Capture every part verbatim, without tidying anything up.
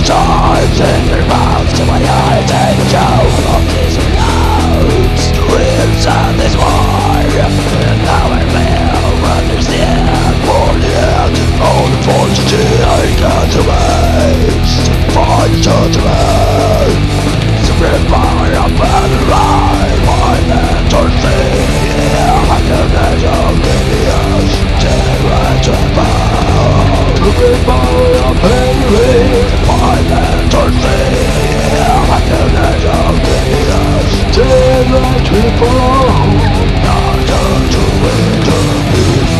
times in their mouths to my eyes and the joke of these clouds. The winds of this war, and now I will understand. For the end, all the fortitude I got to waste to find judgment. The river up and ride, my mentor thing. I can measure genius, terror to bow. The river up and ride, my mentor thing. I can measure genius, terror to bow. Not to win.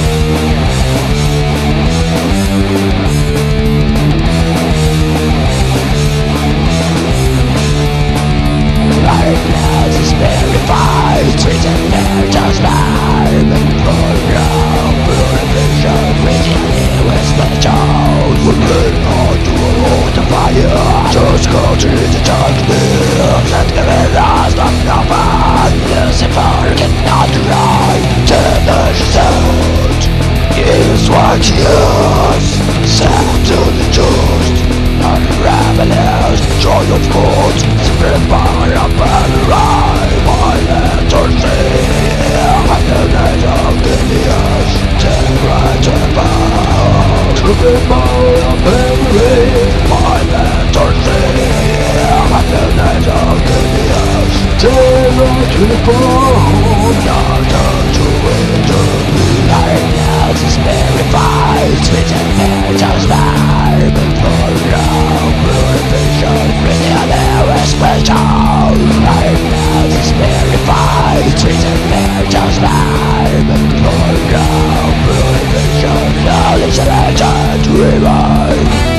Trees and air just live for ground purification, reaching the whisper child. We learn how to hold the fire, just go to the darkness and give it lost of your path. Lucifer cannot ride to the sound. Is what yours, sad to the just, unravelers, joy of God, spirit power up and ride. My mentor thing, I can measure genius, terror to bow. To be power up and ride. My mentor thing, I can measure genius, terror to bow. Not to win. Right now it's verified, spit and air just vibe. For ground purification, reaching the whisper child. Right now it's verified, spit and air just vibe. For ground purification, knowledge and legend revive.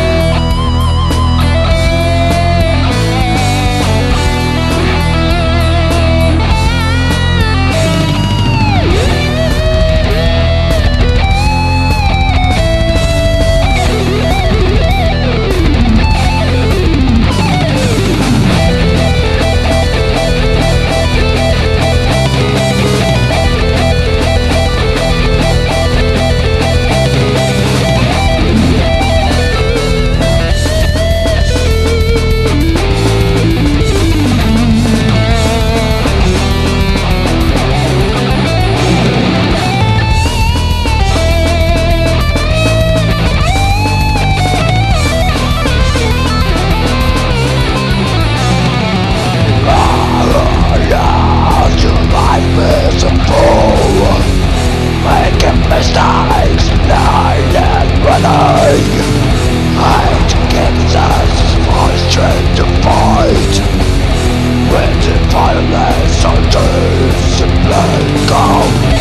Mistakes, blind and running. Hate gives us more strength to fight. When the violence soldiers and blood go.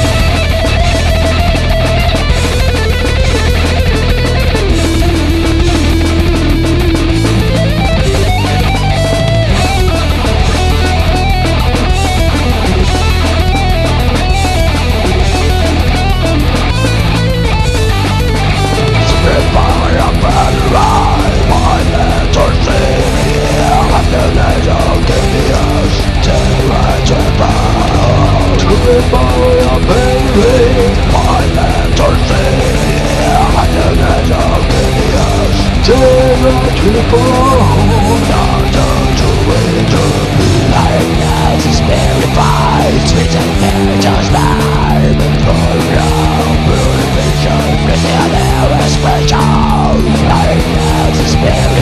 To the bone, not to win to be like as is verified, sweet and fair, just live for ground purification, reaching the whisper child. Like as is verified.